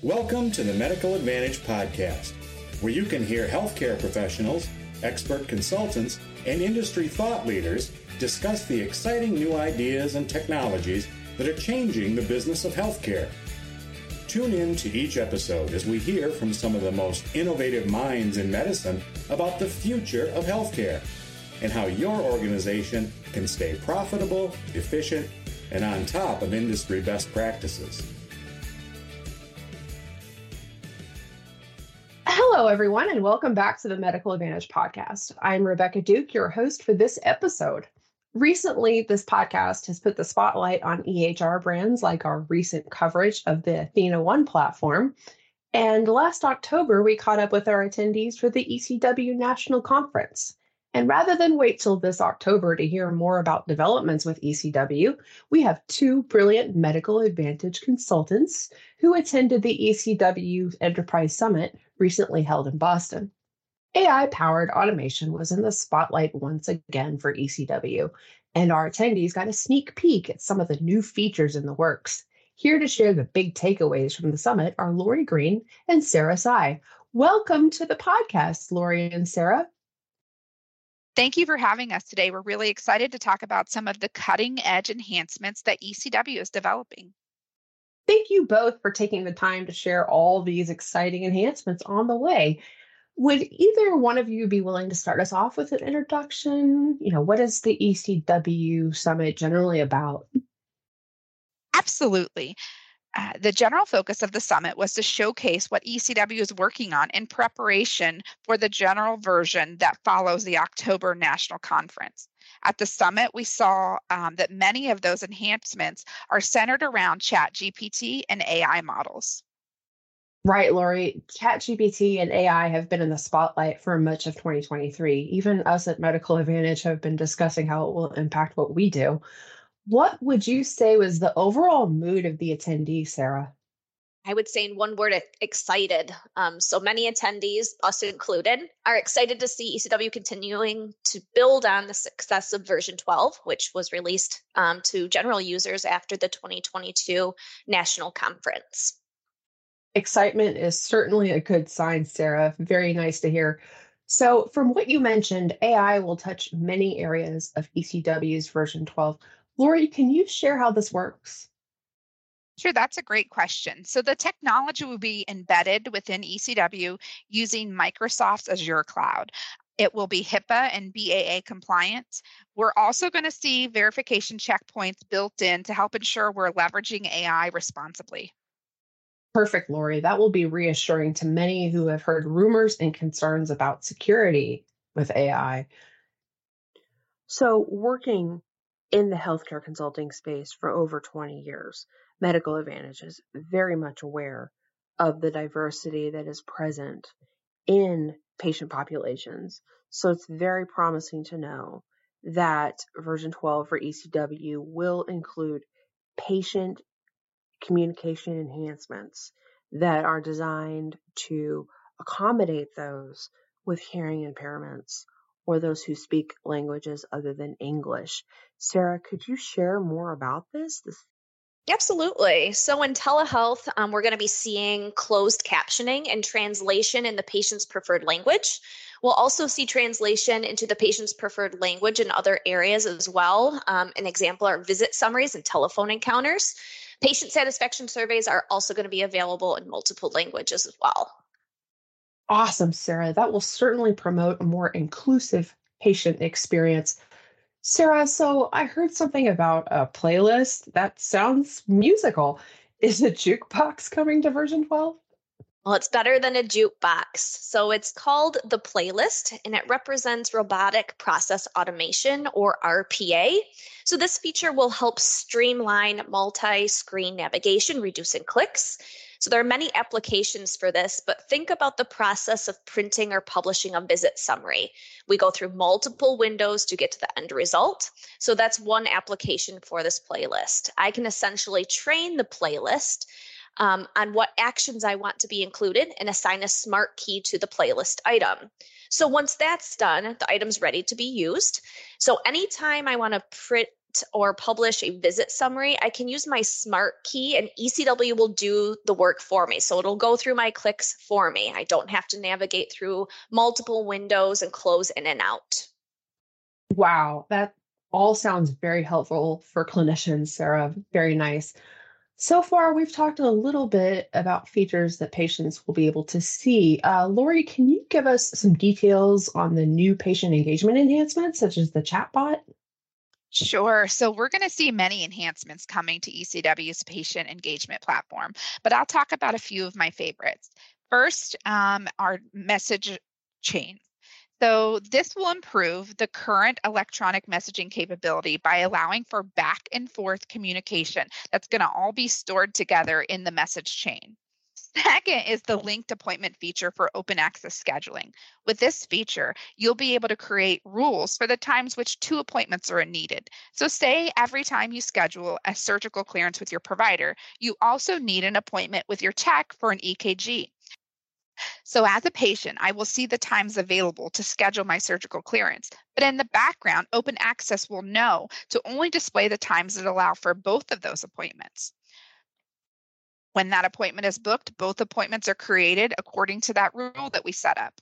Welcome to the Medical Advantage Podcast, where you can hear healthcare professionals, expert consultants, and industry thought leaders discuss the exciting new ideas and technologies that are changing the business of healthcare. Tune in to each episode as we hear from some of the most innovative minds in medicine about the future of healthcare and how your organization can stay profitable, efficient, and on top of industry best practices. Hello, everyone, and welcome back to the Medical Advantage Podcast. I'm Rebecca Duke, your host for this episode. Recently, this podcast has put the spotlight on EHR brands like our recent coverage of the AthenaOne platform. And last October, we caught up with our attendees for the ECW National Conference. And rather than wait till this October to hear more about developments with ECW, we have two brilliant Medical Advantage consultants who attended the ECW Enterprise Summit recently held in Boston. AI-powered automation was in the spotlight once again for ECW, and our attendees got a sneak peek at some of the new features in the works. Here to share the big takeaways from the summit are Lori Green and Sarah Tsai. Welcome to the podcast, Lori and Sarah. Thank you for having us today. We're really excited to talk about some of the cutting-edge enhancements that ECW is developing. Thank you both for taking the time to share all these exciting enhancements on the way. Would either one of you be willing to start us off with an introduction? What is the ECW Summit generally about? Absolutely. The general focus of the summit was to showcase what ECW is working on in preparation for the general version that follows the October National Conference. At the summit, we saw that many of those enhancements are centered around ChatGPT and AI models. Right, Lori. ChatGPT and AI have been in the spotlight for much of 2023. Even us at Medical Advantage have been discussing how it will impact what we do. What would you say was the overall mood of the attendees, Sarah? I would say in one word, excited. So many attendees, us included, are excited to see ECW continuing to build on the success of version 12, which was released to general users after the 2022 National Conference. Excitement is certainly a good sign, Sarah. Very nice to hear. So from what you mentioned, AI will touch many areas of ECW's version 12. Lori, can you share how this works? Sure, that's a great question. So the technology will be embedded within ECW using Microsoft's Azure Cloud. It will be HIPAA and BAA compliant. We're also going to see verification checkpoints built in to help ensure we're leveraging AI responsibly. Perfect, Lori. That will be reassuring to many who have heard rumors and concerns about security with AI. So working in the healthcare consulting space for over 20 years, Medical Advantage is very much aware of the diversity that is present in patient populations. So it's very promising to know that version 12 for ECW will include patient communication enhancements that are designed to accommodate those with hearing impairments or those who speak languages other than English. Sarah, could you share more about this? Absolutely. So in telehealth, we're going to be seeing closed captioning and translation in the patient's preferred language. We'll also see translation into the patient's preferred language in other areas as well. An example are visit summaries and telephone encounters. Patient satisfaction surveys are also going to be available in multiple languages as well. Awesome, Sarah. That will certainly promote a more inclusive patient experience. Sarah, so I heard something about a playlist. That sounds musical. Is a jukebox coming to version 12? Well, it's better than a jukebox. So it's called the Playlist, and it represents robotic process automation, or RPA. So this feature will help streamline multi-screen navigation, reducing clicks. So there are many applications for this, but think about the process of printing or publishing a visit summary. We go through multiple windows to get to the end result. So that's one application for this playlist. I can essentially train the playlist on what actions I want to be included and assign a smart key to the playlist item. So once that's done, the item's ready to be used. So anytime I want to or publish a visit summary, I can use my smart key and ECW will do the work for me. So it'll go through my clicks for me. I don't have to navigate through multiple windows and close in and out. Wow, that all sounds very helpful for clinicians, Sarah. Very nice. So far, we've talked a little bit about features that patients will be able to see. Lori, can you give us some details on the new patient engagement enhancements, such as the chatbot? Sure. So we're going to see many enhancements coming to ECW's patient engagement platform, but I'll talk about a few of my favorites. First, our message chain. So this will improve the current electronic messaging capability by allowing for back and forth communication that's going to all be stored together in the message chain. Second is the linked appointment feature for open access scheduling. With this feature, you'll be able to create rules for the times which 2 appointments are needed. So say every time you schedule a surgical clearance with your provider, you also need an appointment with your tech for an EKG. So as a patient, I will see the times available to schedule my surgical clearance. But in the background, open access will know to only display the times that allow for both of those appointments. When that appointment is booked, both appointments are created according to that rule that we set up.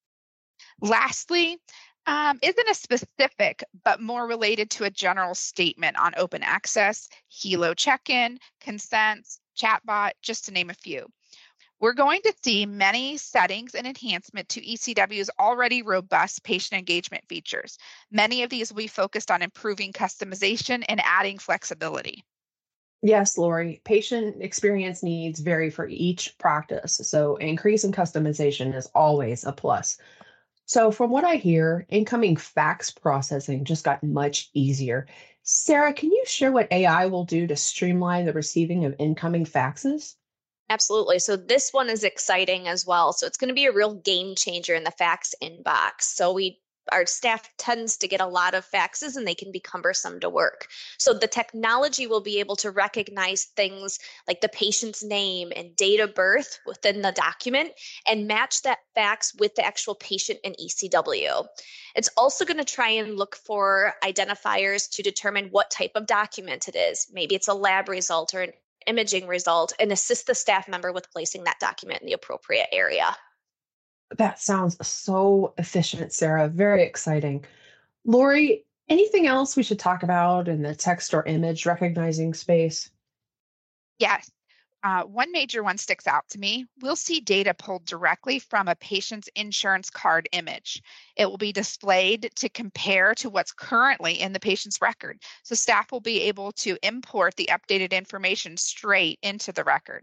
Lastly, isn't a specific, but more related to a general statement on open access, Helo check-in, consents, chatbot, just to name a few. We're going to see many settings and enhancement to ECW's already robust patient engagement features. Many of these will be focused on improving customization and adding flexibility. Yes, Lori, patient experience needs vary for each practice, so increase in customization is always a plus. So, from what I hear, incoming fax processing just got much easier. Sarah, can you share what AI will do to streamline the receiving of incoming faxes? Absolutely. So this one is exciting as well. So it's going to be a real game changer in the fax inbox. Our staff tends to get a lot of faxes and they can be cumbersome to work. So the technology will be able to recognize things like the patient's name and date of birth within the document and match that fax with the actual patient in ECW. It's also going to try and look for identifiers to determine what type of document it is. Maybe it's a lab result or an imaging result and assist the staff member with placing that document in the appropriate area. That sounds so efficient, Sarah. Very exciting. Lori, anything else we should talk about in the text or image recognizing space? Yes. One major one sticks out to me. We'll see data pulled directly from a patient's insurance card image. It will be displayed to compare to what's currently in the patient's record. So staff will be able to import the updated information straight into the record.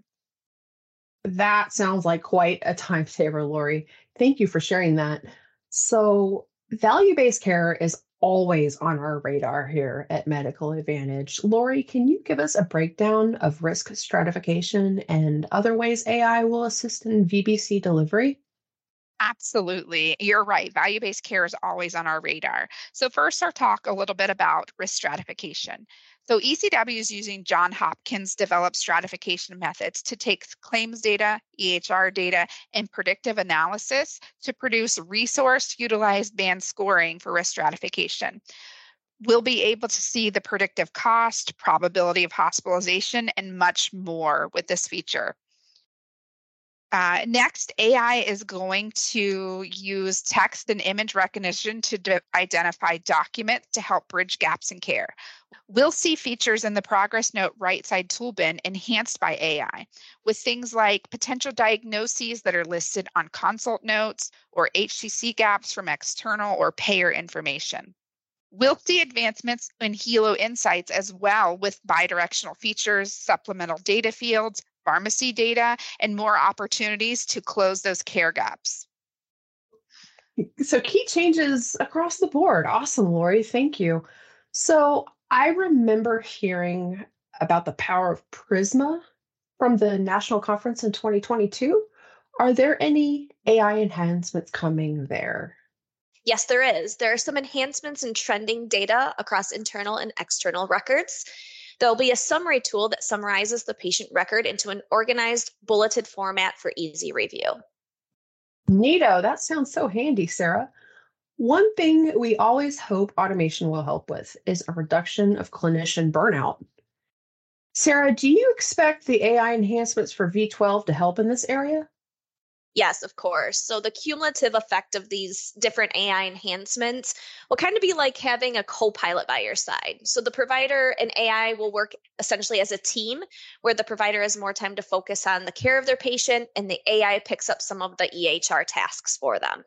That sounds like quite a time saver, Lori. Thank you for sharing that. So, value-based care is always on our radar here at Medical Advantage. Lori, can you give us a breakdown of risk stratification and other ways AI will assist in VBC delivery? Absolutely. You're right. Value-based care is always on our radar. So first, I'll talk a little bit about risk stratification. So ECW is using Johns Hopkins developed stratification methods to take claims data, EHR data, and predictive analysis to produce resource-utilized band scoring for risk stratification. We'll be able to see the predictive cost, probability of hospitalization, and much more with this feature. Next, AI is going to use text and image recognition to identify documents to help bridge gaps in care. We'll see features in the progress note right side tool bin enhanced by AI with things like potential diagnoses that are listed on consult notes or HCC gaps from external or payer information. We'll see advancements in Helo Insights as well with bidirectional features, supplemental data fields, pharmacy data, and more opportunities to close those care gaps. So, key changes across the board. Awesome, Lori. Thank you. So, I remember hearing about the power of Prisma from the national conference in 2022. Are there any AI enhancements coming there? Yes, there is. There are some enhancements in trending data across internal and external records. There'll be a summary tool that summarizes the patient record into an organized, bulleted format for easy review. Neato, that sounds so handy, Sarah. One thing we always hope automation will help with is a reduction of clinician burnout. Sarah, do you expect the AI enhancements for V12 to help in this area? Yes, of course. So the cumulative effect of these different AI enhancements will kind of be like having a co-pilot by your side. So the provider and AI will work essentially as a team where the provider has more time to focus on the care of their patient and the AI picks up some of the EHR tasks for them.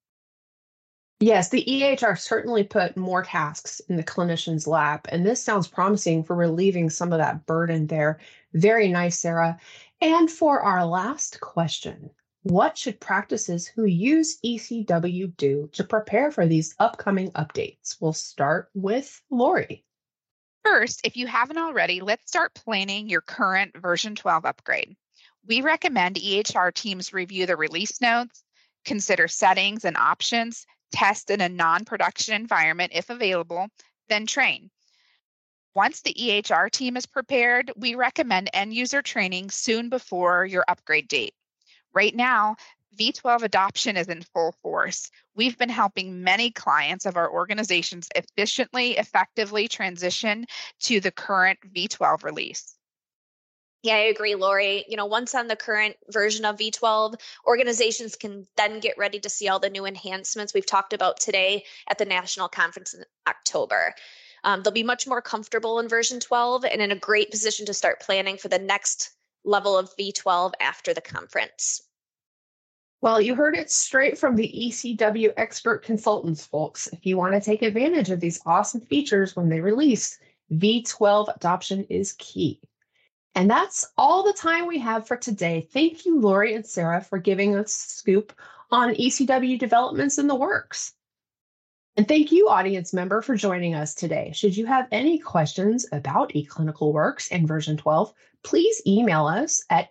Yes, the EHR certainly put more tasks in the clinician's lap, and this sounds promising for relieving some of that burden there. Very nice, Sarah. And for our last question, what should practices who use ECW do to prepare for these upcoming updates? We'll start with Lori. First, if you haven't already, let's start planning your current version 12 upgrade. We recommend EHR teams review the release notes, consider settings and options, test in a non-production environment if available, then train. Once the EHR team is prepared, we recommend end-user training soon before your upgrade date. Right now, V12 adoption is in full force. We've been helping many clients of our organizations efficiently, effectively transition to the current V12 release. Yeah, I agree, Lori. Once on the current version of V12, organizations can then get ready to see all the new enhancements we've talked about today at the national conference in October. They'll be much more comfortable in version 12 and in a great position to start planning for the next level of V12 after the conference. Well, you heard it straight from the ECW expert consultants, folks. If you want to take advantage of these awesome features when they release, V12 adoption is key. And that's all the time we have for today. Thank you, Lori and Sarah, for giving us a scoop on ECW developments in the works. And thank you, audience member, for joining us today. Should you have any questions about eClinicalWorks and version 12, please email us at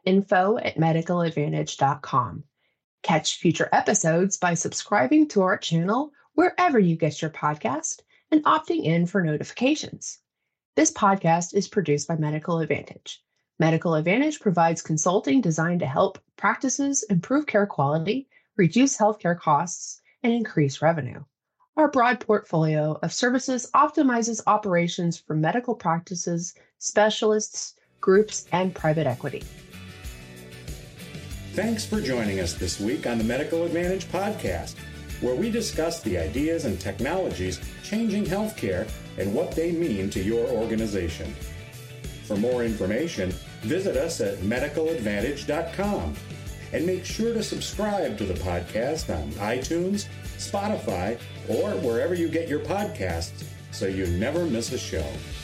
info@medicaladvantage.com. Catch future episodes by subscribing to our channel wherever you get your podcast and opting in for notifications. This podcast is produced by Medical Advantage. Medical Advantage provides consulting designed to help practices improve care quality, reduce healthcare costs, and increase revenue. Our broad portfolio of services optimizes operations for medical practices, specialists, groups, and private equity. Thanks for joining us this week on the Medical Advantage podcast, where we discuss the ideas and technologies changing healthcare and what they mean to your organization. For more information, visit us at medicaladvantage.com and make sure to subscribe to the podcast on iTunes, Spotify, or wherever you get your podcasts so you never miss a show.